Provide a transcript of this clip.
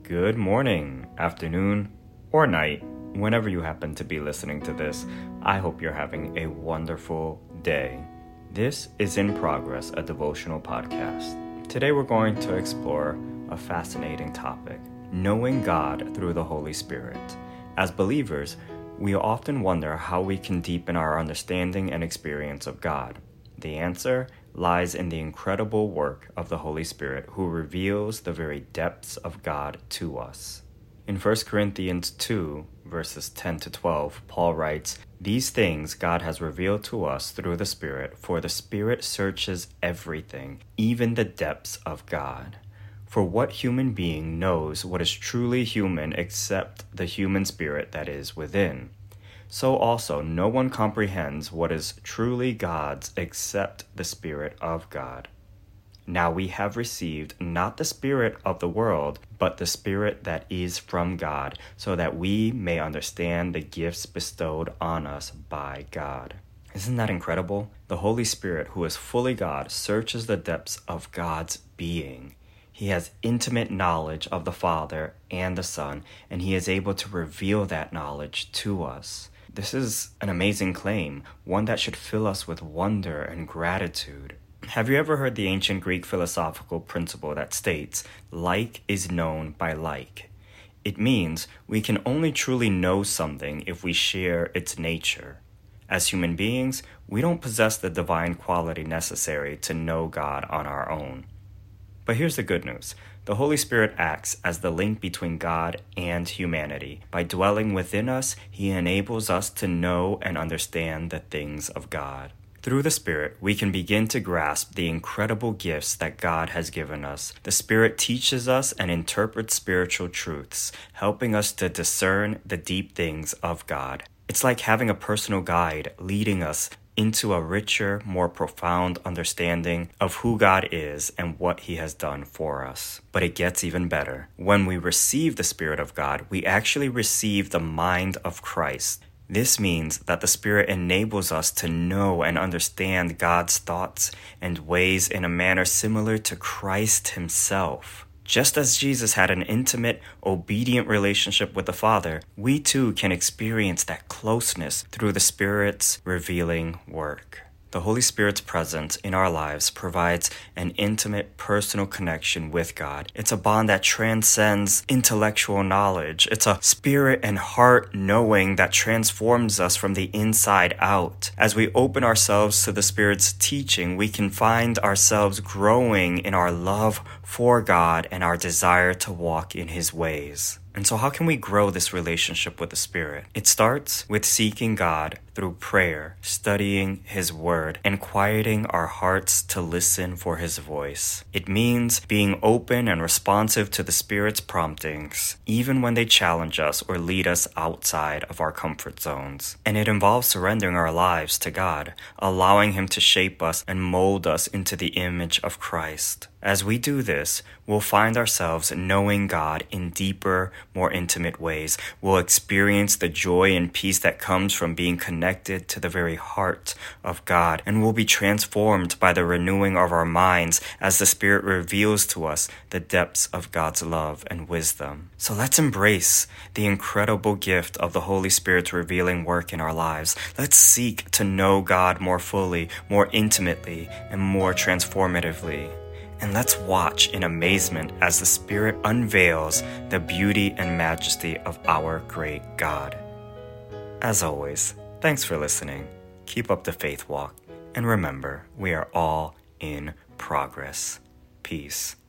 Good morning, afternoon, or night, whenever you happen to be listening to this. I hope you're having a wonderful day. This is In Progress, a devotional podcast. Today we're going to explore a fascinating topic, knowing God through the Holy Spirit. As believers, we often wonder how we can deepen our understanding and experience of God. The answer lies in the incredible work of the Holy Spirit, who reveals the very depths of God to us. In 1 Corinthians 2, verses 10 to 12, Paul writes, "These things God has revealed to us through the Spirit, for the Spirit searches everything, even the depths of God. For what human being knows what is truly human except the human spirit that is within? So also no one comprehends what is truly God's except the Spirit of God. Now we have received not the spirit of the world, but the Spirit that is from God, so that we may understand the gifts bestowed on us by God." Isn't that incredible? The Holy Spirit, who is fully God, searches the depths of God's being. He has intimate knowledge of the Father and the Son, and he is able to reveal that knowledge to us. This is an amazing claim, one that should fill us with wonder and gratitude. Have you ever heard the ancient Greek philosophical principle that states, like is known by like? It means we can only truly know something if we share its nature. As human beings, we don't possess the divine quality necessary to know God on our own. But here's the good news. The Holy Spirit acts as the link between God and humanity. By dwelling within us, he enables us to know and understand the things of God. Through the Spirit, we can begin to grasp the incredible gifts that God has given us. The Spirit teaches us and interprets spiritual truths, helping us to discern the deep things of God. It's like having a personal guide leading us into a richer, more profound understanding of who God is and what he has done for us. But it gets even better. When we receive the Spirit of God, we actually receive the mind of Christ. This means that the Spirit enables us to know and understand God's thoughts and ways in a manner similar to Christ himself. Just as Jesus had an intimate, obedient relationship with the Father, we too can experience that closeness through the Spirit's revealing work. The Holy Spirit's presence in our lives provides an intimate, personal connection with God. It's a bond that transcends intellectual knowledge. It's a spirit and heart knowing that transforms us from the inside out. As we open ourselves to the Spirit's teaching, we can find ourselves growing in our love for God and our desire to walk in his ways. And so how can we grow this relationship with the Spirit? It starts with seeking God through prayer, studying his word, and quieting our hearts to listen for his voice. It means being open and responsive to the Spirit's promptings, even when they challenge us or lead us outside of our comfort zones. And it involves surrendering our lives to God, allowing him to shape us and mold us into the image of Christ. As we do this, we'll find ourselves knowing God in deeper, more intimate ways. We'll experience the joy and peace that comes from being connected to the very heart of God, and we'll be transformed by the renewing of our minds as the Spirit reveals to us the depths of God's love and wisdom. So let's embrace the incredible gift of the Holy Spirit's revealing work in our lives. Let's seek to know God more fully, more intimately, and more transformatively. And let's watch in amazement as the Spirit unveils the beauty and majesty of our great God. As always, thanks for listening. Keep up the faith walk. And remember, we are all in progress. Peace.